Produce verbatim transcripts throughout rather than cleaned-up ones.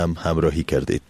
هم همراهی کردید.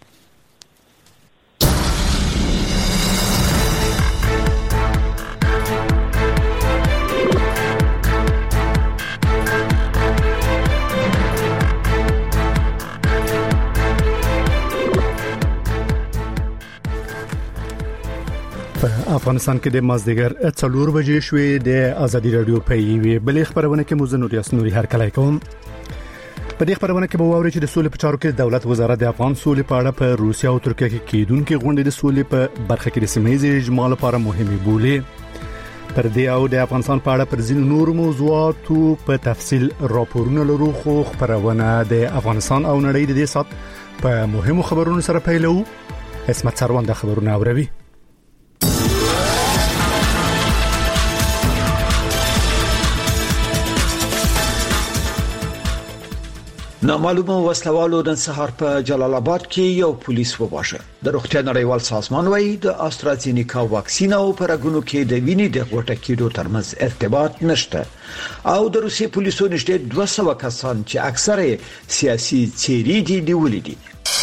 په افغانستان کې د مازدیګر څلور بجې شوې د ازادي رادیو په یوې بلې خبرونه کې موږ نور یاسنوري هر کله کوم. په دې خبرونه کې به واوري چې د سولې په چارو کې دولت وزارت د افغان سولې په اړه په روسیا او ترکیه کې کېدونکې غونډې د سولې په برخه کې د سیمه‌ییز اجماع لپاره مهمه بولي. پر دې او د افغانستان په اړه پر ځینو نور موضوعاتو په تفصیل راپورونه لرو، خو خبرونه د افغانستان او نړۍ د دې سات په مهمو خبرونو سره پیلو. اسمت سروان د خبرونه اوروي. نامعلومه وسلوالو د سهار په جلال آباد کې یو پولیس وواژه. د روغتیا نړیوال سازمان وايي د استرازینیکا واکسین او پرګونو کې د وینې د غوټه کېدو ترمنځ ارتباط نشته. او د روسي پولیسو نشته دوه سوه کسان چې اکثره سیاسي څېرې دي نیولې دي.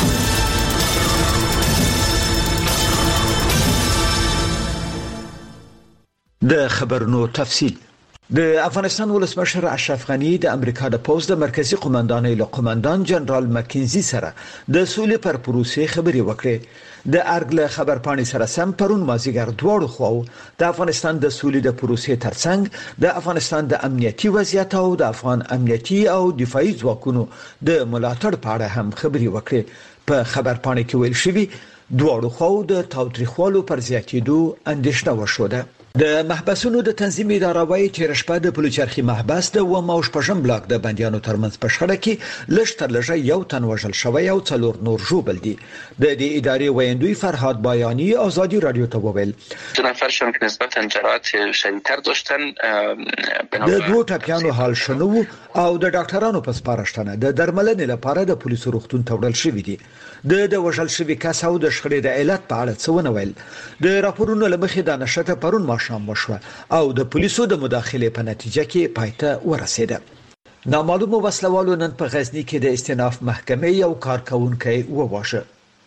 د خبرونو تفصیل. د افغانستان ولسمشر اشرف غنی د امریکا د پوز د مرکزی قومندانۍ له قومندان جنرال مکینزي سره د سولې پر پروسې خبرې وکړې. د ارګله خبرپاڼې سره سم پرون مازیګر دواړو خو د افغانستان د سولې د پروسې ترڅنګ د افغانستان د امنیتي وضعیت او د افغان امنیتي او دفاعي ځواکونو د ملاتړ په اړه هم خبرې وکړې. په خبرپاڼې کې ویل شوی دواړو خو د تاوتریخوالو پر زیاتېدو اندېښنه وشوده. د محبسونو د تنظیم اداره وايي چې رشپه د پلوچرخي محبس د و ماوش پښم بلاک د بنديانو ترمنځ په شخړه کې لږ تر لږه یو تن وژل شوی او څلور نور ژوبل دي. د دې ادارې ویندوی فرهاد بایانی ازادي رادیو ته وویل دو نفرشون که نسبتا جراحت شدیدتر داشتن د دوه ټاپیانو حال شنو او د ډاکټرانو په سپارښتنه د درملنې لپاره د پولیسو روغتون ته وړل شوی دي. د د وژل شوی کس او د شخړې د علت په اړه څه ونه ویل. د راپورونو لمخې د نشته پرون ماشام وشوه او د پولیسو د مداخله په نتیجه کې پایته ورسېده. نامعلومه وسلوالو نن په غزنی کې د استیناف محکمې یو کارکونکي وواژه.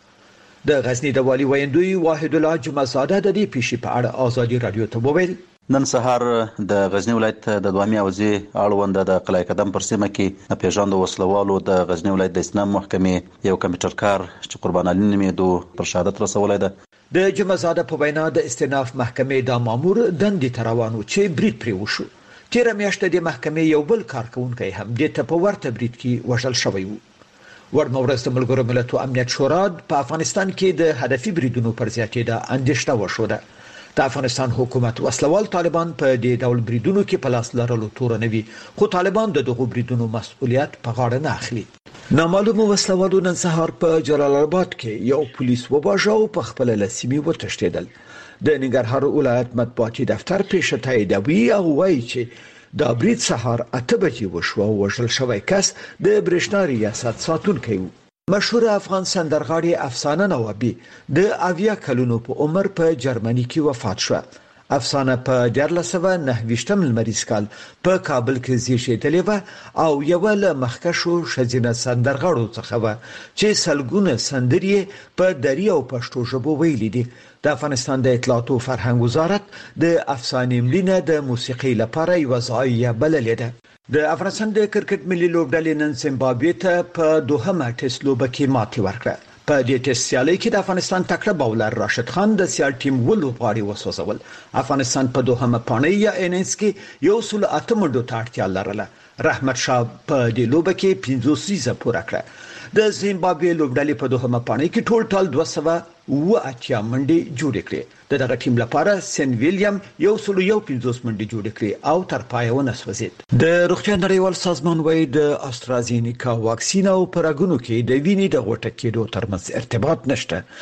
د غزنی د والی ویندوی واحد الله جمعزاده د دې پیښې په اړه ازادي رادیو ته وویل نن سهار د غزنی ولایت د دوامي اوزي اړوند د قلعه قدم پر سیمه کې پیژاند وسلوالو د غزنی ولایت د استیناف محکمې یو کمپیوټر کار چې قربان علي نومېدو پر شهادت رسولای ده. د جمعزاده په وینا د استیناف محکمې د مامور دندې تروانو چې برید پرې وشو. تیر میاشت د محکمې یو بل کارکونکي هم د ته په ورته برید کې وژل شوی وو. ورمورز د ملګرو ملتونو امنیت شورا په افغانستان کې د هدفي بریدونو پر زیاتېدا اندېښنه وشوده. د افغانستان حکومت وسلوال طالبان په دې ډول بریدونو کې په لاس لرلو تور نه وي، خو طالبان د دغو بریدونو مسؤلیت په غاړه نه اخلي. نامعلومه وسلوالو نن سهار په جلال آباد کې یو پولیس وواژه او په خپل لسیمه وتښتیدل. د ننګرهار ولایت مطبوعاتي دفتر پیښه تاییدوي او وایي چې دا برید سهار اته بجې وشو او وژل شوی کس د برېښنا ریاست ساتونکی و. مشهور افغان سندرغاړي افسانه نوابي د اویا کلونو په عمر په جرمني کې وفات شو. افسانه په دیارلس سوه نهه ویشتم لمریز کال په کابل کې زیږیدلې و او یو له مخکښو ښځینه سندرغاړو څخه و چې سلګونه سندرې په دری او پښتو ژبو ویلي دي. د افغانستان د اطلاعات او فرهنګ وزارت د افسانې ملینه د موسیقي لپاره یو ځای بللې ده. د افغانستان د کرکټ ملي لوبډلې نن زیمبابوې ته په دوهمه ټیسټ لوبه کې ماتې ورکړه. په دې ټیسټ سیالۍ کې د افغانستان تکړه باولر راشد خان د سیال ټیم ولوبغاړي وسوځول. افغانستان په دوهمه پاڼۍ یا انینګز کې یو سل اته منډو ته اړتیا لرله. رحمت شاه په دې لوبه کې پنځوس سیزه پوره کړه. د زیمبابوې لوبډلې په دوهمه پاڼۍ کې ټول ټال دوه سوه اوه اتیا منډې جوړې کړې. د دغه ټیم لپاره سن ویلیام یو سل یو پنځوس منډې جوړې کړې او تر پایه ونه سوځید. د روغتیا نړیوال سازمان وايي د استرازینیکا واکسین او پرګونو کې د وینې د غوټه کېدو ترمنځ ارتباط نشته.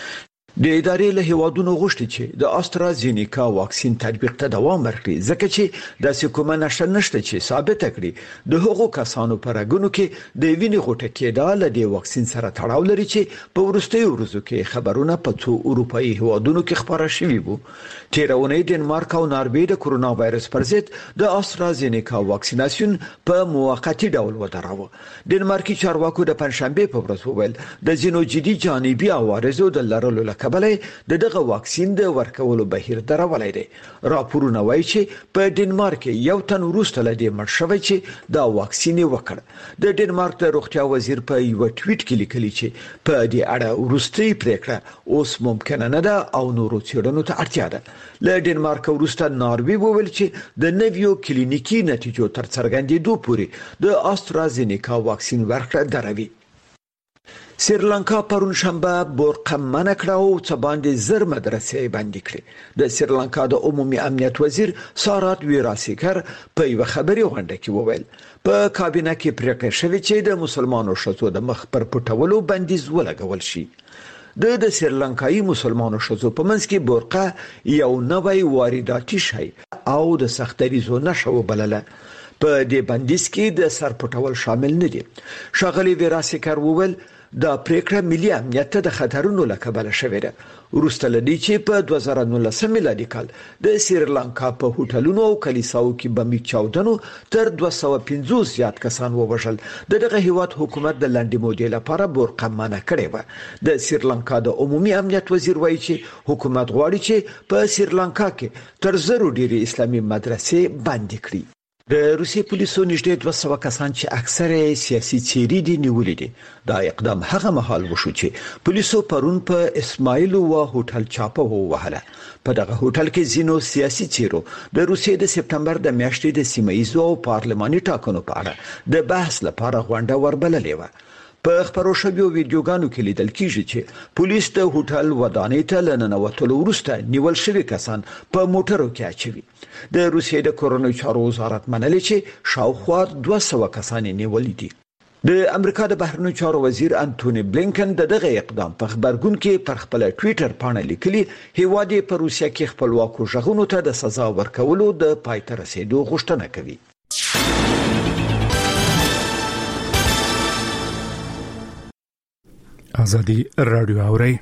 د ادارې له هیوادونو غوښتي چې د استرازینیکا واکسین تطبیق ته دوام ورکړي ځکه چې د سکومه نشته نشته چې ثابت کړي د هغو کسانو پر غونو کې د وینې غوټه کېدل د واکسین سره تړاو لري چې په ورستیو ورځو کې خبرونه په څو اروپאי هیوادونو کې خبره شوې وو. تیرونه ډنمارک او ناروې د کورونا وایرس پر ضد د استرازینیکا واکسیناسیون په موقتی ډول ودراوه. ډنمارکي چارواکو د پنځشنبه په ورځ وویل د زینو جدي جانبي عوارضو د لرلو کبلې د دغه واکسین د ورکولو بهیر درولای دی. راپورونه وایي چې په ډنمارک یو تن وروسته لدی مړ شوی چې دا واکسین وکړ. د ډنمارک د روغتیا وزیر په یو ټویټ کې لیکلی چې په دې اړه وروستي پریکړه اوس ممکن نه ده او نورو څېړنو ته اړتیا ده. له ډنمارک وروسته ناروې وویل چې د نویو کلینیکي نتیجو تر څرګندېدو پورې د استرازینیکا واکسین ورکړه دروي. سریلانکا پرون شنبه برقه منع کړه او څه باندې زر مدرسې بندي کړې. د سریلانکا د عمومي امنیت وزیر سارات ویراسیکر په یو خبري غونډه کې وویل په کابینه کې پریکړه شوې چې د مسلمانانو شذو د مخ پر پټولو بندیز ولګول شي. د د سریلانکایي مسلمانانو شذو په منځ کې برقه یو نوی وارداتي شی او د سختریزو نشو بلله. په دې بندیز کې د سر پټول شامل نه دي. شاغلي ویراسیکر وویل دا پریکړه ملي امنیت ته د خطرونو لکبله شوې ده. وروسته لدی چې په دوه زره نولس میلادي کال د سریلانکا په هوټلونو او کلیساو کې بمي چاودنو تر دوه سوه پنځوس زیات کسان ووژل. دغه هیواد حکومت د لاندې مودې لپاره برقه منع کړې و. د سریلانکا د عمومي امنیت وزیر وایي چې حکومت غواړي چې په سریلانکا کې تر زرو ډېری اسلامي مدرسې بندي کړي. د روسي پولیسو نږدې دوه سوه کسان چې اکثره سیاسي څیرې دي نیولې دي. دا اقدام هغه مهال وشو چې پولیسو پرون په اسماعیلو و هوټل چاپه ووهله. په دغه هوټل کې ځینو سیاسي څیرو د روسي د سپتمبر د میاشتې د سیمه‌ییزو او پارلماني ټاکنو په اړه د بحث لپاره غونډه وربللې و. په خبرو شویو ویډیوګانو کې لیدل کیږي چې پولیس د هوټل ودانۍ ته لننوتلو وروسته نیول شوي کسان په موټرو کې اچوي. د روسیې د کورونو چارو وزارت منلي چې شاوخوا دوه سوه کسان نیولي دي. د امریکا د بهرنیو چارو وزیر انټونی بلینکن د دغه اقدام په خبرګون کې پر خپل ټوئیټر پاڼه لیکلي هیواد په روسیه کې خپلواکو ژغونو ته د سزا ورکولو د پای ته رسیدو غوښتنه کوي. ازادي رادیو اوري.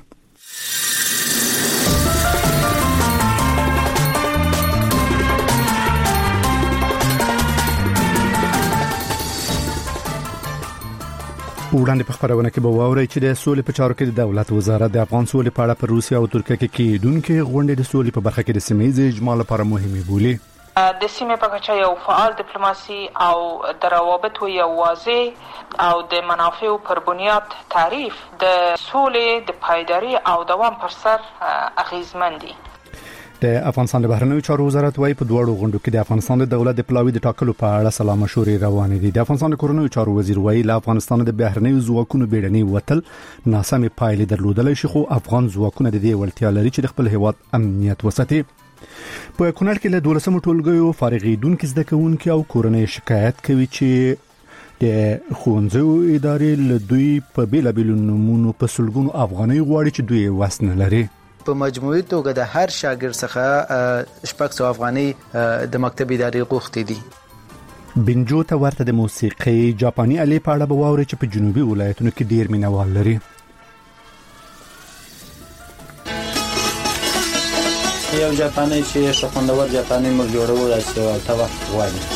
وړاندې په خبرونه کې به واوري چې د سولې په چارو کې د دولت وزارت د افغان سولې په اړه پر روسیا او ترکیه کې کېدونکو غونډې د سولې په برخه کې د سیمې اجماع لپاره مهمه بولي. د سیمې په کچه یو فعال ډیپلوماسي او د روابطو یو واضح او د منافعو پر بنیاد تعریف د سولې د پایداري او دوام پر سر اغیزمن دي. د افغانستان د بهرنیو چارو وزارت وايي په دوړو غونډو کې د افغانستان د دولت د پلاوی د ټاکلو په اړه سلا مشورې روانې دي. د افغانستان د کورونو چارو وزیر وايي له افغانستان د بهرنیو ځواکونو بیړني وتل ناسمې پایلې درلودل شي، خو افغان ځواکونه د دې وړتیا لري چې د خپل هیواد امنیت وساتي. په کونړ کې له دولسمو ټولګیو فارغیدونکو زده کوونکو او کورنۍ شکایت کوي چې د ښوونځیو ادارې له دوی په بیلابیلو نمونو په سلګونو افغاني غواړي چې دوی وسن لري. په مجموعي توګه د هر شاګرد څخه شپږ سوه افغاني د مکتب ادارې غوښتي دي. بنجو ته ورته د موسیقي جاپاني الې په اړه به واوري چې په جنوبي ولایتونو کې ډیر مینوال لري. یو جاپاني چې شخوندور جاپاني موږ جوړو راځي او تا وخت غواړي.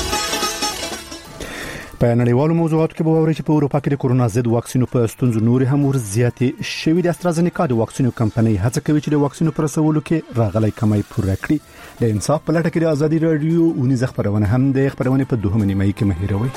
په نړیوالو موضوعاتو کې به واوري چې په اروپا کې د کورونا ضد واکسینو په ستونزو نور هم ور زیاتې شوې. د استرازینیکا د واکسینو کمپنۍ هڅه کوي چې د واکسینو پر رسولو کې راغلي کمای پوره کړي. د انصاف په لټه کې د ازادي رادیو اونیزه خبرونه هم د خبرونه په دوه نیمه کې مهیروي.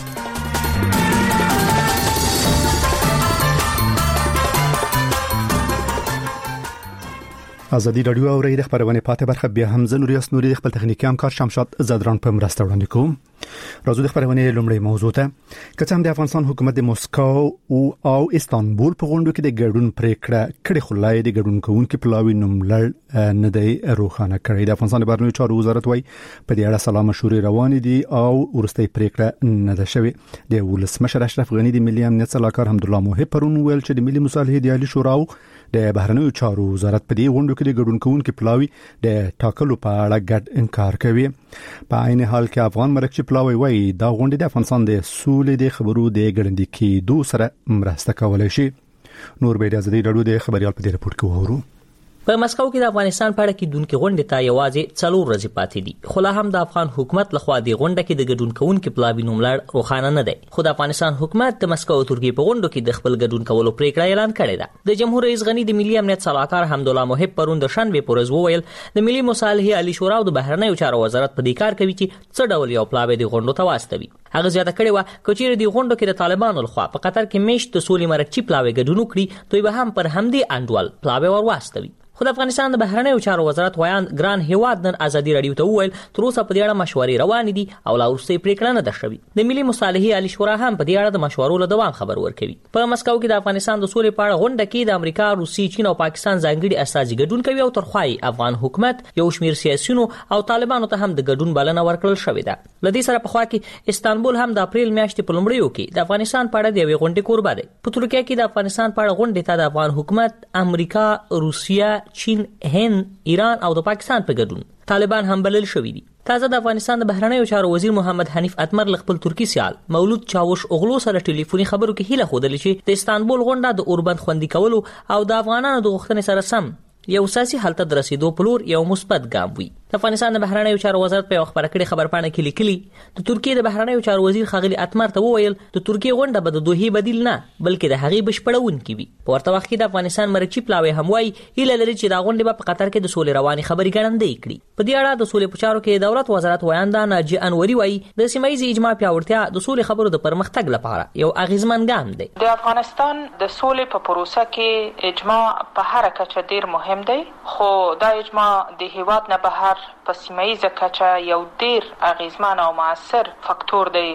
ازادي رادیو او ریډ خبرونه پاتې برخه بیا هم زنوریاس نوري خپل تخنیکی همکار شمشاد زدران په مرسته وړاندې کوم. راځو د خبرونه لومړی موضوع ته. کڅم د افغانستان حکومت د موسکو او او استانبول په غونډو کې د ګډون پریکړه کړې خلای د ګډون کوونکو پلاوی نوملړ نه دی روښانه کړی. د افغانستان بهرنیو چارو وزارت وايي په دې اړه سلام مشورې روان دي او ورستۍ پریکړه نه ده شوې. د ولسمشر اشرف غنی د ملي امنیت صلاحکار حمدالله موحب پرون ویل چې د ملي مصالحې د عالی شورا د بهرنیو چارو وزارت په دې غونډو کې د ګډون کوونکو پلاوی د ټاکلو په اړه ګډ انکار کوي. په عین حال کې افغان مرکچی پلاوی وايي دا غونډه د افغانستان د سولې د خبرو د ګړندې کېدو سره مرسته کولای شي. نور به د ازادي رادیو د خبريال په دې رپورت کې وورو. په مسکو کې د افغانستان په اړه کې دونکو غونډه ته یوازې څلور ورځې پاتې دي. خو لا هم د افغان حکومت لخوا د غونډه کې د ګډون کوونکو پلاوی نوملړ روښانه نه دی. خو د افغانستان حکومت د مسکو او ترکیه په غونډو کې د خپل ګډون کولو پریکړه اعلان کړې ده. د جمهور رئیس غنی د ملي امنیت صلاحکار حمدالله موحب پرون د شنبه پورز وویل د ملي مصالحې عالی شورا او د بهرنیو چارو وزارت په دې کار کوي چې څه ډول یو پلاوی د غونډو ته واستوي. هغه زیاته کړې و کچېر د غونډو کې د طالبانو لخوا په قطر کې میشت د سولې مرکچی پلاوی ګډون وکړي دوی به هم پر همدې انډول پلاوی ور واستوي. خو د افغانستان د بهرنیو چارو وزارت ویان ګران هیواد نن ازادي رادیو ته وویل تر اوسه په دې اړه مشورې روان دي او لا وروستۍ پریکړه نه ده شوې. د ملي مصالحې عالی شورا هم په دې اړه د مشورو له دوام خبر ورکوي. په مسکو کې د افغانستان د سولې په اړه غونډه کې د امریکا، روسي، چین او پاکستان ځانګړي استازي ګډون کوي او ترخوای افغان حکومت یو شمېر سیاسيونو او طالبانو ته هم د ګډون بلنه ورکړل شوې ده. لدې سره په خوا کې استانبول هم د اپریل میاشتې په لومړیو کې د افغانستان په اړه د یوې غونډې کوربه دی. په ترکیه کې د افغانستان په اړه غونډې ته د افغان حکومت، امریکا، روسیا، چین، ایران او د پاکستان په ګډون طالبان هم بلل شوې دي. تازه د افغانستان د بهرنیو چارو وزیر محمد حنیف اتمر خپل ترکی سیال مولود چاوش اوغلو سره ټلیفوني خبرو کې هیله خوده چې د استانبول غونډه د اوربند خوندي کولو او د افغانانو د غوښتنې سره سم یو سیاسي حالت د رسیدو په لور یو مثبت ګام وي. د افغانستان د بهرنیو چارو وزارت په خبره کړې خبرپاڼه کې لیکلي د ترکیه د بهرنیو چارو وزیر خاغلی اتمر ته وویل د ترکیه غونډه به د دوه بدیل نه بلکې د هغې بشپړونکې وي. په ورته وخت کې د افغانستان مرکچی پلاوی هم وايي هیله لري چې دا غونډه به په قطر کې د سولې رواني خبري ګړندۍ کړي. په دې اړه د سولې په چارو کې دولت وزارت ویاندا ناجی انوري وايي د سیمایي اجماع پیاوړتیا د سولې خبرو د پرمختګ لپاره یو اغیزمن ګام دی. د افغانستان د سولې په پروسه کې اجماع په هر کچه ډیر مهم دی. خو دا اجماع د هیواد نه بهر په سیمایي کچه یو ډیر اغیزمن او موثر فاکتور دی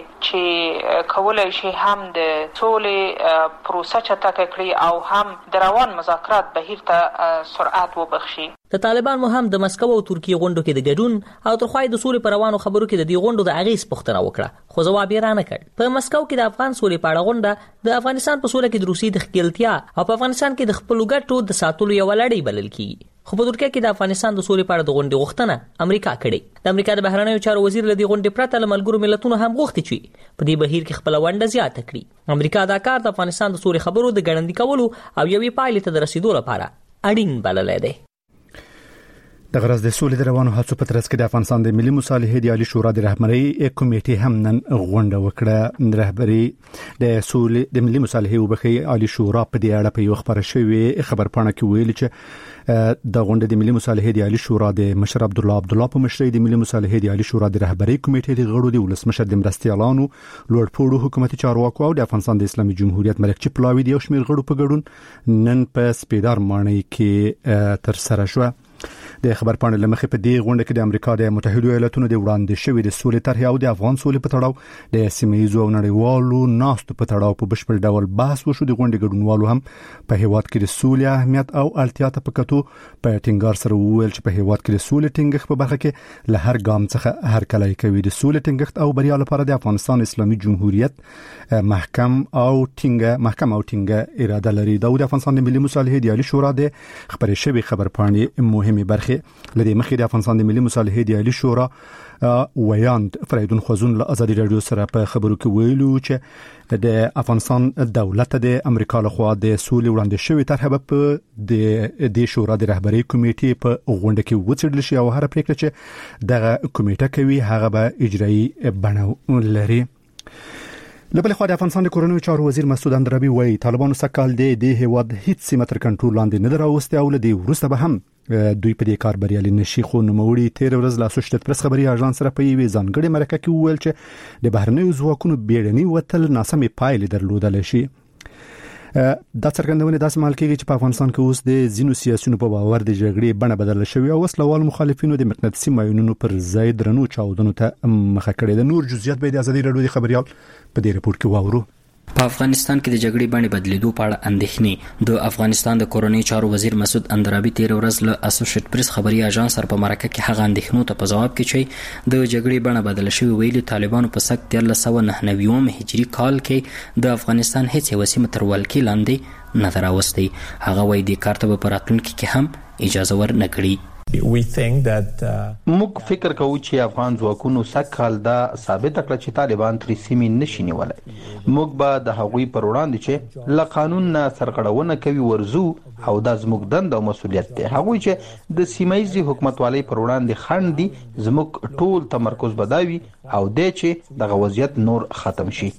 چې کولای شي هم د سولې پروسه چټکه کړي او هم د روان مذاکرات بهیر ته سرعت وبخشي. د طالبان مو هم د مسکو او ترکیه غونډو کې د ګډون او ترخوای د سولې پر روانو خبرو کې د دې غونډو د اغیز پوښتنه وکړه خو ځواب یې رانه کړ. په مسکو کې د افغان سولې په اړه غونډه د افغانستان په سولې کې د روسي د خپلتیا او په افغانستان کې د خپل ګټو د ساتلو یو لړۍ بلل کیږي. خو په ترکیه کې د افغانستان د سولې په اړه د غونډې غوښتنه امریکا کړې. د امریکا د بهرنیو چارو وزیر له دې غونډې پرته له ملګرو ملتونو هم غوښتي چې په دې بهیر کې خپل ونډه زیاته کړي. امریکا دا کار د افغانستان د سولې خبرو د ګړندې کولو او یوې پایلې ته د رسیدو لپاره اړین بللی دی. د غرض د سولې د روانو هڅو په ترڅ کې د افغانستان د ملي مصالحې د عالی شورا د رهبرۍ کمیټې هم نن غونډه وکړه. د رهبرۍ د سولې د ملي مصالحې وبخي عالی شورا په دې اړه په یو خبره شوې خبرپاڼه کې ویل چې د غونډې د ملي مصالحې د عالی شورا د مشر عبد الله عبد الله په مشرۍ د ملي مصالحې د عالی شورا د رهبرۍ کمیټې د غړو د ولسمشر د مرستيالانو لوړ پوړو حکومتي چارواکو او د افغانستان د اسلامي جمهوریت مرکچی پلاوی د یو شمېر غړو په ګډون نن په سپیدار ماڼۍ کې تر سره شو. د خبرپاڼې لمخې په دې غونډه کې د امریکا د متحده ایالاتونو د وړاندې شوې د سولې طرح او د افغان سولې په تړاو د سیمه‌ییزو او نړیوالو ناستو په تړاو په بشپړ ډول بحث وشو. د غونډې ګډونوالو هم په هیواد کې د سولې اهمیت او اړتیا ته په کتو په ټینګار سره وویل چې په هیواد کې د سولې ټینګښت په برخه کې له هر ګام څخه هرکلی کوي. د سولې ټینګښت او بریا لپاره د افغانستان اسلامي جمهوریت محکم او ټینګه محکم او ټینګه اراده لري. دا د افغانستان د ملي مصالحې د عالی شورا د خبرې شوی خبرپاڼې مهمه برخه لدې مخې د افغانستان د ملي مصالحې د عالی شورا ویاند فریدون خوزون له ازادي رادیو سره په خبرو کې ویلو چې د افغانستان دولت د امریکا لخوا د سولې وړاندې شوی طرح په د شورا د رهبرۍ کمیټې په غونډه کې وڅېړل شي او هر پریکړه چې دغه کمیټه کوي هغه به اجرایي بڼه لري. لبل خو د افغانستان د کورونو چارو وزیر مسعود اندرابي وایي طالبانو سکهال د دې هیواد هیڅ سیمه تر کنټرول لاندې نه دراوسته او لدی ورسته به هم دوی په دې کار بریالي نشي. خو نوموړي تیر ورځ لا سوشتت پرس خبري اژانس سره په یوې ځانګړي مرکه کې وویل چې د بهرنیو ځواکونو بیړني وتل ناسمې پایلې درلودل شي. دا څرګندونه داسې مال کېږي چې په افغانستان کې اوس د ځینو سیاسيونو په باور د جګړې بڼه بدله شوې او وسلوال مخالفینو د مقناطیسي ماینونو پر ځای درنو چاودنو ته مخه کړې ده. نور جزئیات به د ازادي راډیو د خبريال په دې رپورت کې واورو. په افغانستان کې د جګړې باندې بدلیدو په اړه اندېښنې د افغانستان د کورنۍ چارو وزیر مسعود اندرابي تیر ورځ له اسوسییټ پریس خبري اژانس سره په مرکه کې هغه اندېښنو ته په جواب کې چې د جګړې بڼه بدله شوې ویلي طالبانو په سکت د ألف وسیزه نهه نوي هجري کال کې د افغانستان هیڅ یو سیمه تر ولکې لاندې نه دراوستي. هغه وایي د کارته په راتلونکي کې هم اجازه ور نه کړي. We think that موږ فکر کوو چې افغان ځواکونو سکهال دا ثابت کړ چې طالبان تر سیمې نشي نیولای. موږ به د هغوی پر وړاندې چې له قانون نه سرغړونه کوي ورزو او دا زموږ دنده او مسولیت دی. هغوی چې د سیمایي حکومتوالۍ پر وړاندې خنډ دي زموږ ټول تمرکز بداوي او د چې د وضعیت نور ختم شي.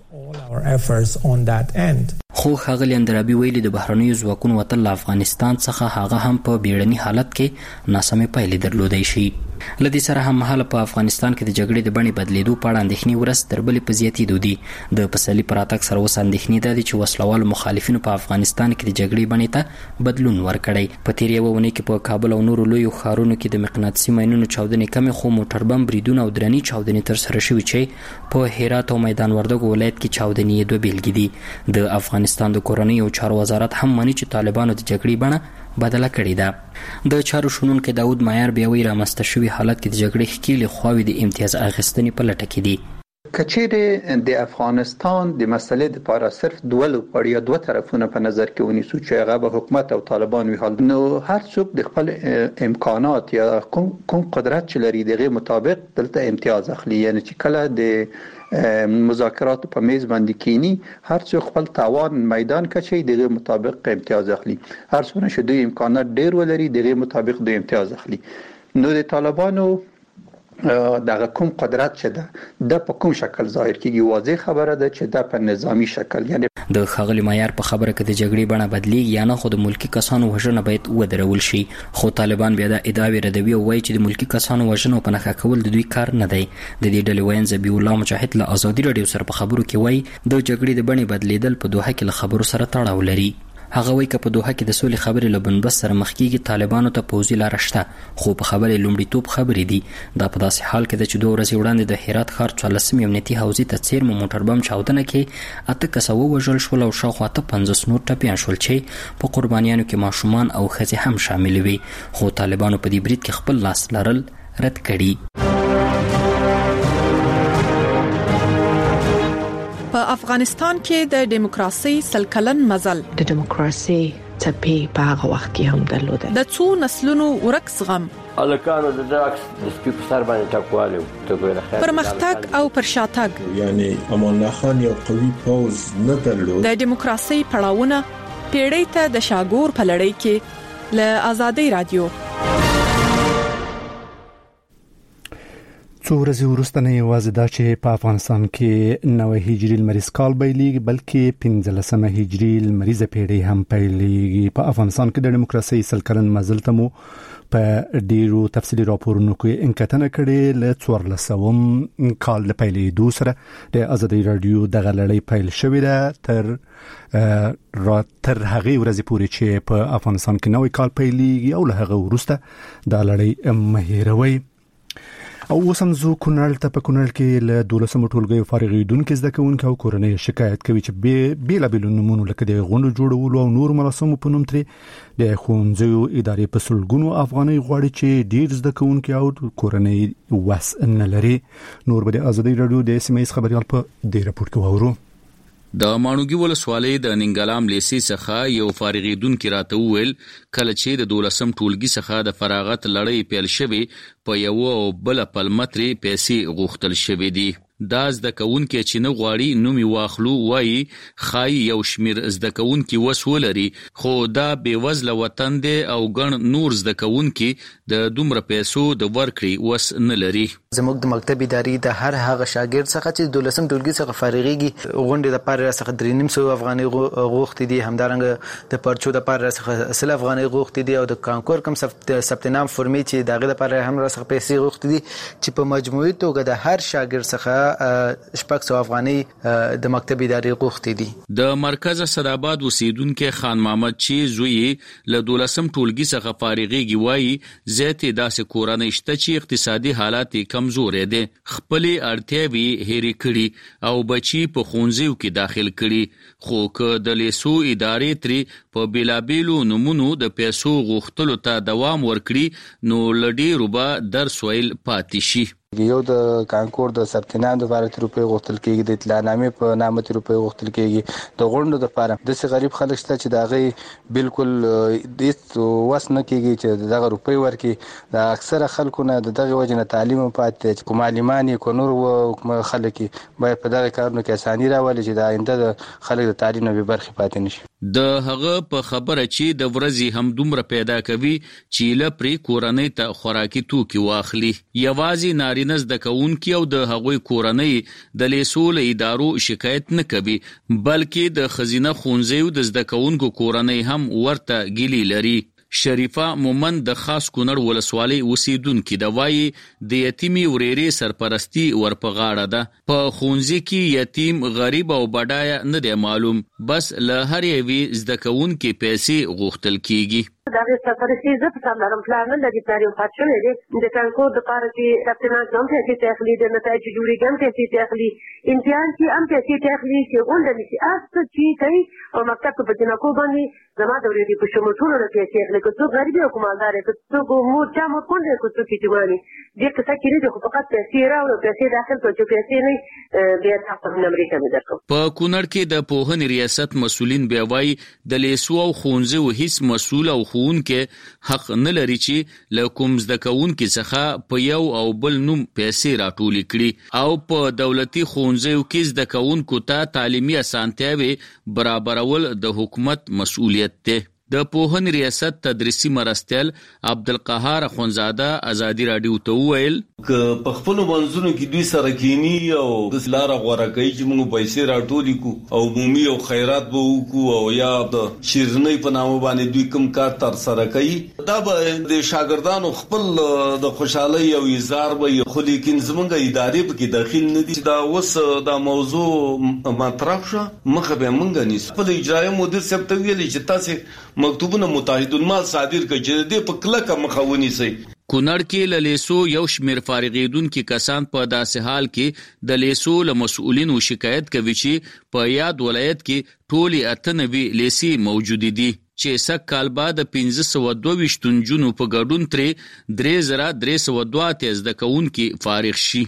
خو ښاغلي اندرابي ویلي د بهرنیو ځواکونو وتل له افغانستان څخه هغه هم په بیړني حالت کې ناسمې پایلې درلودای شي. لدې سره هم مهاله په افغانستان کې د جګړې د بڼې بدلیدو په اړه اندېښنې ورځ تر بلې په زیاتېدو دي. د پسرلي په راتګ سره اوس اندېښنې دا دي چې وسلوالو مخالفینو په افغانستان کې د جګړې بڼې ته بدلون ورکړی. په تیر یوه اونۍ کې په کابل او نورو لویو ښارونو کې د مقناطیسي ماینونو چاودنې کمې خو موټر بم بریدونه او درنې چاودنې ترسره شوي چې په هرات او میدان وردګو ولایت کې چاودنې یې دوه بیلګې دي. د افغانستان د کورنۍ او چارو وزارت هم مانی چې طالبانو د جګړې بڼه بدله کړې ده. د چارو شنونکي داود مایر بیا وایي رامنځته شوي حالت کې د جګړې ښکېلې خواوې د امتیاز اخیستنې په لټه کې دي. کچېرې د افغانستان د مسلې لپاره صرف دوه لوبغاړي یا دوه طرفونه په نظر کې ونیسو چې هغه به حکومت او طالبان وي، حال نو هر څوک د خپل امکانات یا کوم کوم قدرت چې لري دغه مطابق دلته امتیاز اخلي. یعنی چې کله د مذاکرات په میز باندې کینی هر څو خپل توان میدان کچې دغه مطابق امتیاز اخلي. هر څونه چې دوی امکانات ډیر ولري دغه مطابق دوی امتیاز اخلي. نو د طالبانو دغه کوم قدرت چې ده د په کوم شکل ظاهر کیږي واضح خبره ده چې د په نظامی شکل. یعنی د ښاغلي معیار په خبره کې د جګړې بڼه بدلیږي یا نه خو د ملکی کسانو وژنه باید ودرول شي. خو طالبان بیا د ادعاوې ردوي او وایي چې د ملکی کسانو وژنه په نښه کول د دوی کار نه دی. د دې ډلې وین ذبیح الله مجاهد له ازادي راډیو سره په خبرو کې وایي د جګړې د بڼې بدلیدل په دوحه کې له خبرو سره تړاو لري. هغه وایي چې په دوحه کې د سولې خبرې له بندبست سره مخ کېږي طالبانو ته پوځي لاره شته خو په خبرې لومړیتوب خبرې دي. دا په داسې حال کې ده چې دوه ورځې وړاندې د هرات ښار څوارلسمې امنیتي حوزې ته څیرمه موټر بم چاودنه کې اته کسه ووژل شول او شاوخوا اته پنځوس نور ټپیان شول چې په قربانیانو کې ماشومان او ښځې هم شامل وي. خو طالبانو په دې برید کې خپل لاس لرل رد کړي. په افغانستان کې د دیموکراسي سلکلن مزل د دیموکراسي ټپي په هغه وخت کې هم درلوده. د څو نسلونو ورک زغم الکانو د ډاکس د سپیکر سر باندې ټاکواله ته ګوره خیر پرمختګ او پرشاتګ یعنی امان الله خان یو قوي پوز نه درلود. د دیموکراسي پړاوونه پیړۍ ته د شاګور په لړۍ کې له ازادي رادیو. څو ورځې وروسته نه یوازې دا چې په افغانستان کې نوې هجري لمریز کال پیلېږي بلکې پنځلسمه هجري لمریزه پیړۍ هم پیلېږي. په افغانستان کې د دیموکراسي سلکلن مزل ته مو په ډیرو تفصیلي راپورونو کې انکټنه کړې. له څوارلسم کال د پیلېدو سره د ازادي رادیو دغه لړۍ پیل شوې ده تر را تر هغه ورځې پورې چې په افغانستان کې نوې کال پیلېږي او له هغه وروسته دا لړۍ مهیروي. او وسم زو کونړ ته په کونړ کې له دولسمو ټولګیو فارغېدونکو زده کوونکو او کورنۍ شکایت کوي چې به بیل بیل نمونه لکه د غونډو جوړولو او نور مراسمو په نوم ترې د ښوونځیو ادارې په سلګونو افغاني غواړي چې ډیر زده کوونکو او کورنۍ وس نه لري. نور به د ازادي رادیو د اس ام اس خبريال په دې راپور کې وورو. د مانوګي ولسوالۍ د ننګلام لیسي څخه یو فارغیدونکو راته وویل کله چې د دولسم ټولګي څخه د فراغت لړۍ پیل شوه په یو او بل پلمتري پیسې غوښتل شوې دي. دا زده کوونکي چې نه غواړي نومي واخلو وایي خای یو شمیر زده کوونکي وس ولري خو دا بېوزله وطن دی او ګڼ نور زده کوونکي د دومره پیسو د ورکړې وس نه لري. زموږ د مکتب اداري د هر هغه شاګرد څخه چې د دولسم ټولګي څخه فارغيږي غونډې د پاره څخه درې نیم سو افغاني غوښتي دي، همدارنګه د پرچو د پاره څخه اصل افغاني غوښتي دي او د کانکور کم ثبت نام فرمي چې دغه د پاره هم څخه پیسې غوښتي دي چې په مجموعي توګه د هر شاګرد څخه شپږ سو افغاني د مکتب اداري غوښتي دي. د مرکز صداباد اوسیدونکو خان محمد چې زوی له دولسم ټولګي څخه فارغيږي وایي زیاتې داسې کورنۍ شته چې اقتصادي حالات کمزورې دي، خپل اړتیاوي هېرې کړي او بچي په ښوونځیو کې داخل کړي، خو که د لیسو ادارې ترې په بیلابیلو نمونو د پیسو غوښتلو ته دوام ورکړي نو لډیرو به درس ویل پاتې شي. یو د کانکور د ثبت نام د لپاره روپۍ غوښتل کیږي، د اطلاعنامې په نامه روپۍ غوښتل کیږي، د غونډو د لپاره د څه غریب خلک شته چې دا غي بالکل د وس نه کیږي چې دغه روپۍ ورکي. د اکثره خلکو نه دغه وجنه تعلیم پاتې کوم معلمانی کو نور خلک باید په دغه کارونو کې اساني راولي چې د آینده د خلک د تعلیم نه به برخه پاتې نشي. د هغه په خبره چې د ورځې هم دومره پیدا کوي چې لپاره کورنۍ ته خوراکي توکي واخلي، یوازې نارینه زده کوونکي او د هغوی کورنۍ د لیسو له ادارو شکایت نه کوي، بلکې د خزینه ښوونځیو د زده کوونکو کورنۍ هم ورته ګیلې لري. شریفه مومن د خاص کونړ ولسوالۍ اوسیدونکي د وایي د یتیمي ورېرې سرپرستی ورپغاړه ده، په ښوونځي کې یتیم غریب او بډایه نه دی معلوم، بس له هر یوې زده کوونکي پیسې غوښتل کیږي. دا د سفارشي زه په سم لرم پلان نه لري تاریخ پات شوی دی د کانکور د پاره چې کپټنان هم پیسې تخلي د نتایج جوړیږي هم پیسې تخلي امتحان کې هم پیسې تخلي چې غونډه نشي اصل چې کوي او مکتب په جنکو باندې زما د ورېدي په شمول ټول له پیسې اخلي که څوک غریب او کومالدار که څوک مور چا مور کونډه که څوک کیږي دې څه کې نه خو فقط پیسې راوړو پیسې داخل کړو چې پیسې نه بیا تاسو د امریکا مې درکو. په کونړ کې د پوهنې ریاست مسولین بیا وایي د لیسو او ښوونځیو هیڅ مسؤل او ښوونکی حق نه لري چې له کوم زده کوونکي څخه په یو او بل نوم پیسې راټولې کړي او په دولتي ښوونځیو کې زده کوونکو ته تعلیمي اسانتیاوې برابرول د حکومت مسؤلیت دی. د پوهنې ریاست تدریسي مرستیال عبدالقهار اخونزاده ازادي رادیو ته وویل که په خپل منځونو کې دوی سره کینی او د لار غوړه کوي چې موږ پیسې راټولې کو او عمومي او خیرات به وکړو او یا د شیرنۍ په نامه باندې دوی کوم کار تر سره کوي، دا به د شاګردانو خپل د خوشحالي او اظهار به خو لیکن زمونږ ادارې په کې داخل نه دي. دا اوس دا موضوع مطرح شو مخه به مونږ نیس خپل اجرایي مدیر صاحب ته ویلي چې تاسو مکتوبونه متحد المال صادر کړي چې دې په کلکه مخاوني سي. کونړ کې له لیسو یو شمیر فارغیدونکو کسان په داسې حال کې د لیسو له مسؤلینو شکایت کوي چې په یاد ولایت کې ټولي اتنوي لیسي موجود دي چې سک کال بعد پنځه سوه دوه ویشت نجونو په ګډون ترې درې زره درې سوه دوه اتیا زده کوونکي فارغ شي.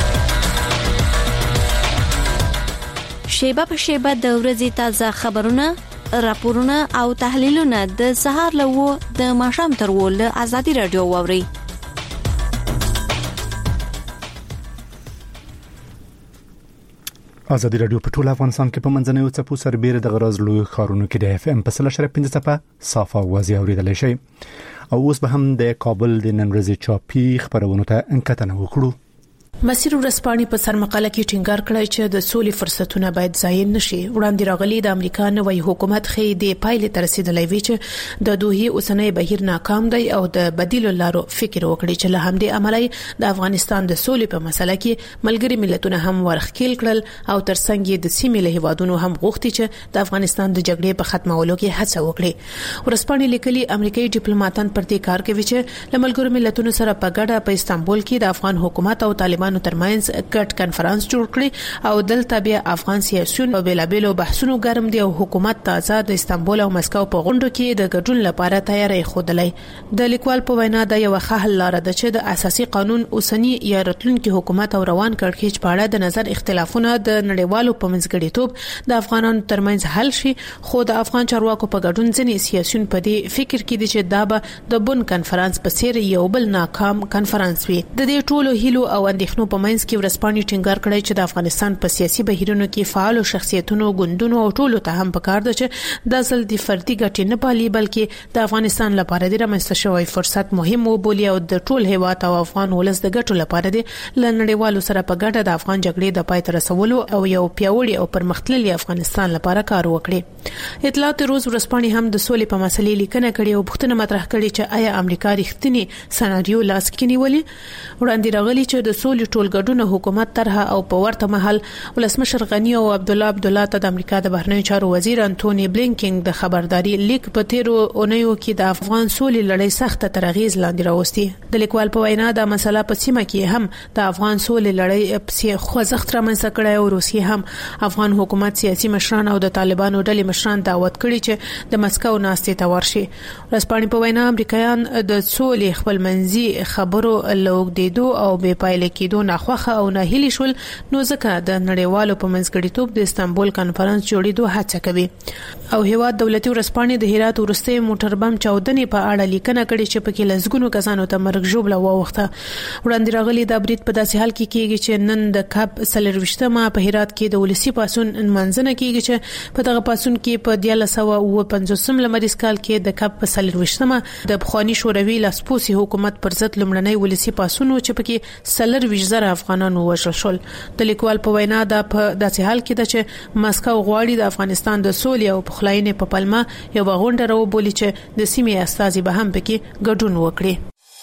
شیبه په شیبه د ورځې تازه خبرونه، راپورونه او تحلیلونه د سهار له و د ماښام تر و له ازادي رادیو واوري. ازادي رادیو په ټول افغانستان کې په منځنوي څپو سربېره د غرض لوی خارونو کې د اف ام په سل شره پنځه څپه صافه وازي اوریدل شي. او اوس به هم د کابل د نن ورځې چاپی خبرونو ته انکتنه وکړو. مسیر ورسپانې په سرمقاله کې ټینګار کړی چې د سولې فرصتونه باید ضایع نشي. وړاندې راغلي د امریکا نوی حکومت خې د پایلې تر رسیدلې وی چې د دوه اوسنۍ بهیر ناکام دی او د بدیل لارو فکر وکړي چې له همدې عملي د افغانستان د سولې په مسله کې ملګری ملتونه هم ورخکېل کړل او ترڅنګ د سیمې له هیوادونو هم غوښتي چې د افغانستان د جګړې په ختمولو کې هڅه وکړي. ورسپانې لیکلي امریکایي ډیپلوماټان پر دې کار کوي چې له ملګرو ملتونو سره په ګډه په استانبول کې د افغان حکومت او طالبان ترمنځ ګډ کانفرنس جوړ کړي او دلته بیا افغان سیاسيون او بلابلو بحثونو ګرم دي او حکومت تازه د استانبول او مسکو په غونډو کې د ګډون لپاره تیاری خوده. د لیکوال په وینا د یو ښه حل لاره ده چې د اساسي قانون اوسنی یا راتلونکي حکومت او روان کړکېچ په اړه د نظر اختلافونه د نړیوالو په منځګړیتوب د افغانانو ترمنځ حل شي، خو د افغان چارواکو په ګډون ځینې سیاسيون په دې فکر کې دي چې دا به د بون کانفرنس په څیر یو بل ناکام کانفرنس وي. د دې ټولو هیلو او اندېښنو اندېښنو په منځ کې ورسپانې ټینګار کړی چې د افغانستان په سیاسي بهیرونو کې فعال شخصیتونو ګوندونو او ټولو ته هم پکار ده چې د ځل د فردي ګټې نه پالي بلکې د افغانستان لپاره د رامنځته شوی فرصت مهم وبولي او د ټول هیواد او افغان ولس د ګټو لپاره د لنډیوالو سره په ګډه د افغان جګړې د پای ته رسولو او یو پیاوړي او پرمختللي افغانستان لپاره کار وکړي. اطلاعات روز ورسپانې هم د سولې په مسلې لیکنه کړې او پوښتنه مطرح کړې چې آیا امریکا رښتینی سناریو لاس کې نیولې. وړاندې راغلي چې د سولې ټولګډونه حکومت طرحه او په ورته مهال ولسمشر غنی او عبد الله عبد الله ته د امریکا د بهرنیو چارو وزیر انټونی بلینکن د خبرداري لیک په تیرو اونیو کې د افغان سولې لړۍ سخت ترغیز لاندې راوستي. د لیکوال په وینا د مسله په سیمه کې هم د افغان سولې لړۍ په خوځښت رامنځته کړی او روسیې هم افغان حکومت سیاسي مشران او د طالبانو ډلې مشران دعوت کړي چې د مسکو ناستې ته ورشي. رسپانې په وینا امریکایان د سولې خپل منځي خبرو لوګدیدو او بې پایله کېدو ناخوخه او ناهیلي شول نو ځکه د نړیوالو په منځګړیتوب د استانبول کانفرنس جوړېدو هڅه کوي. او هیواد دولتي ورسپانې د هرات ورسته موټر بم چاودنې په اړه لیکنه کړې چې پکې لزګونو کسانو ته مرګ ژوبله ووخته. وړاندې راغلي د برید په داسې حال کې کېږي چې نن د کب سلروشتمه په هرات کې د ولسی پاسون منځنه کېږي چې په دغه پاسون کې په دیاله سو او پنځوسم لمریز کال کې د کب سلروشتمه د بخوانی شوروي لاسپوسي حکومت پر ضد لمړنۍ ولسی پاسونو چې پکې سلر ویژزر افغانانو وژل شول. د لیکوال په وینا دا په داسې حال کې ده چې مسکو غواړي د افغانستان د سولې او پخلاینې په پلمه یو غونډه راوبولي چې د سیمې استازي به هم پکې ګډون وکړي.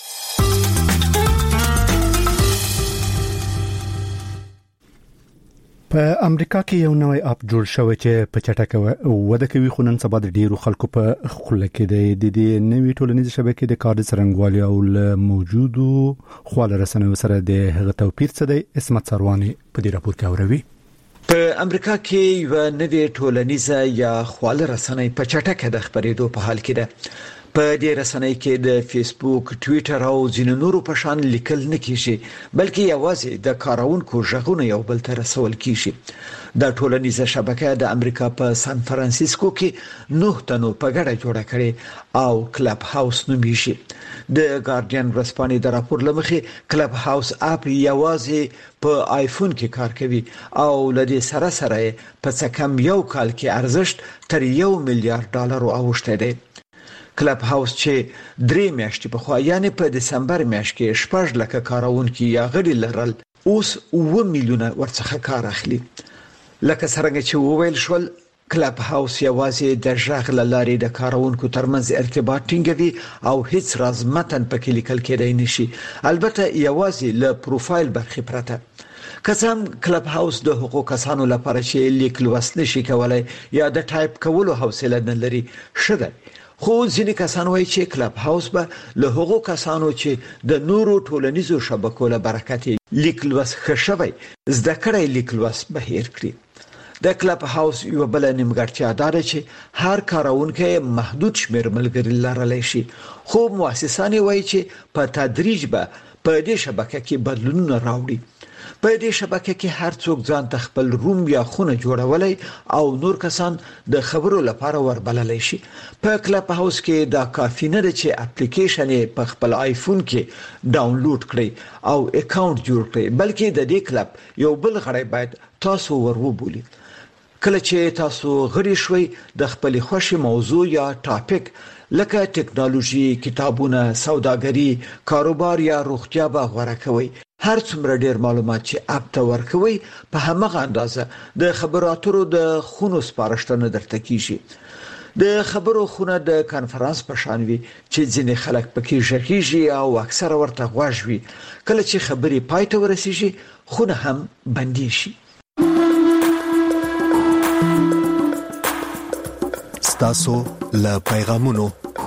په امریکا کې یو نوې اپ جوړ شوی چې په چټکه وده کوي خو نن سبا د ډیرو خلکو په خوله کې د دې نوې ټولنیز شبکې د کار د څرنګوالي او له موجودو خواله رسنیو سره د هغه توپیر څه دی. اسمت سروانی په دې راپور کې اوروي. په امریکا کې یو نوې ټولنیزه یا خواله رسنۍ په چټکه د خبرېدو په حال کې ده. په دې رسنۍ کې د فیسبوک، ټوئیټر او ځینو نورو په شان لیکل نه کیږي بلکې یوازې د کارونکو ژغونه یو بل ته رسول کیږي. د ټولنیزه شبکه د امریکا په سان فرانسیسکو کې نه تنو په ګډه جوړه کړي او کلب هاوس نومیږي. د ګارډین ورسپانې د راپور لمخې کلب هاوس اپ یوازې په آیفون کې کار کوي او لدې سره سره په څه کم یو کال کې ارزښت تر یو میلیارډ ډالر اوښته دی. کلب هاوس چې درې میاشتې په خوا یعنی په دسمبر میاشت کې شپږ لکه کارونکي یا غړي لرل اوس اوه میلیونه ورڅخه کار اخلي. لکه څنګه چې وویل شول کلب هاوس یوازې د ژغ لارې د کارونکو ترمنځ ارتباط ټینګوي او هیڅ راز متن پکې لیکل کېدای نشي البته یوازې له پروفایل برخې پرته. کسان کلب هاوس د حقوق کسانو لپاره چې لیک لوست نشي کولای یا د ټایپ کولو حوصله نه لري شته. خو ځینې کسان وایي چې کلب هاوس به له هغو کسانو چې د نورو ټولنیزو شبکو له برکته لیک لوست خښوي زده کړی لیک لوست بهیر کړي. د کلب هاوس یو بل نیمګړتیا ده چې هر کارونکي محدود شمیر ملګري لرلی شي خو مؤسسان وایي چې په تدریج به په دې شبکه کې بدلونونه راوړي. په دې شبکه کې هر څوک ځان ته خپل روم یا خونه جوړولای او نور کسان د خبرو لپاره وربللای شي. په کلب هاوس کې دا کافی نه ده چې اپلیکیشن په خپل آیفون کې ډاونلوډ کړئ او اکاونټ جوړ کړئ بلکې د دې کلب یو بل غړی باید تاسو ورو کله چې تاسو غړي شوي د خپل خوښي موضوع یا ټاپک لکه ټکنالوژي، کتابونه، سوداګري، کاروبار یا روغتیا به غوړه کوي. هر څومره ډیر معلومات چې اپ ته ورکوي په همغه اندازه د خبرو اترو د خونو سپارښتنه درته کیږي. د خبرو خونه د کانفرنس په شان وي چې ځینې خلک پکې ژغېږي او اکثره ورته غوږ وي. کله چې خبرې پای ته ورسیږي خونه هم بندي شي. ستاسو له پیغامونو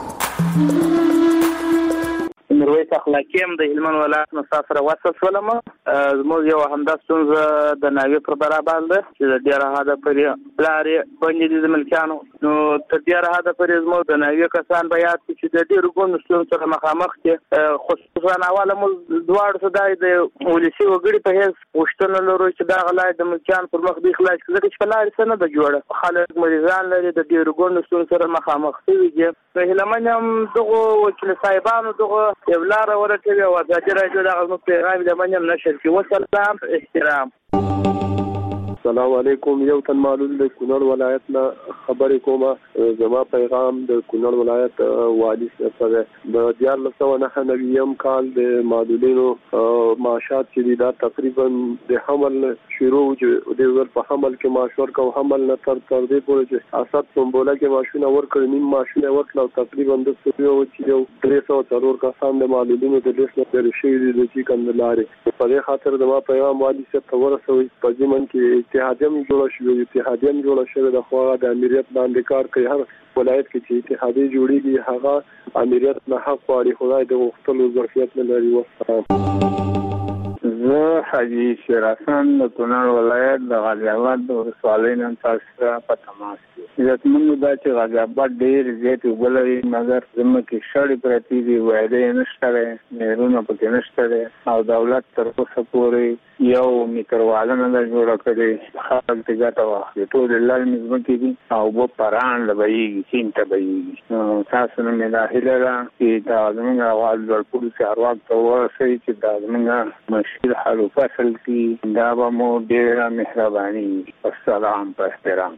مرویس اخلاقیم د هلمند ولایت مسافر وصل شولم. زموږ یو همدا ستونزه د ناوې پر برابر ده چې د ډېره حده پورې پلارې بندې دي د ملکیانو نو تر ډېره حده پورې زموږ د ناوې کسان به یاد کړي چې د ډېرو ګوندو ستونزو سره مخامخ دي خصوصا ځانواله مو دواړو صداي د ولسی وګړي په هیڅ پښتون لرو چې دا غلای د ملکیان پر مخ دی خلاص کړي چې په لار سره د جوړه خلک مریضان لري د ډیرو ګوندونو سره مخامخ دي په هلمنم دغه وکیل صاحبانو دغه یو لار ورته او د راځي دغه پیغام د منم نشر کې وسلام احترام. السلام علیکم. یو تن معلول د کونړ ولایت نه خبرې کومه. زما پیغام د کونړ ولایت والی سره د دیار لسو نه نویم کال د معلولینو معاشات چې دا تقریبا د حمل شروع د ور په حمل کې معاشور کو حمل نه تر تر دې پورې چې اساس سمبوله کې ماشونه ورکړ نیم ماشونه ورکړ تقریبا د سویو چې یو درې سوه څلور کسان د معلولینو د لیست نه پېښ شوي دي چې کندلارې په دې خاطر زما پیغام والی سره تورسوي په ځمن کې اتحادیم جوړ شوی اتحادیم جوړ شوی د خو د امریت باندې کار کوي. هر ولایت کې چې اتحادیه جوړیږي هغه امریت نه حق واړي خدای د وختلو ظرفیت نه لري. وسلام. زه حاجی شرافان د کونړ ولایت د غازی آباد د ولسوالۍ نن تاسو په تماس کې زموږ د چې غازی آباد ډیر زیات وګړي مګر زموږ کې شړې پرتی دي وایي نشته نهرونه پکې نشته او دولت تر اوسه پورې یو میټرواله نه جوړ کړي خلک ته ګټه واخلي ټول لال مزمکې دي او وو پران لوي چین ته وي تاسو نه ملاحله را چې دا زموږ اواز ورپول سي هر وخت ورسي چې دا زموږ مشکل حل فصل کې دا به مو ډیره مهرباني. السلام په احترام.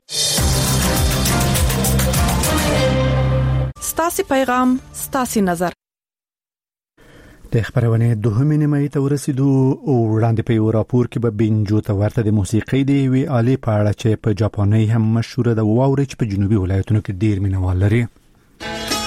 ستاسو پیغام ستاسو نظر. د خبرونه دوهمه نیمه ته ورسېدو او وړاندې په یو راپور کې به بینجو ته ورته د موسیقي دی وی آلې په اړه چې په جاپاني هم مشهور ده او اورچ په جنوبي ولایتونو کې ډیر مینوال لري.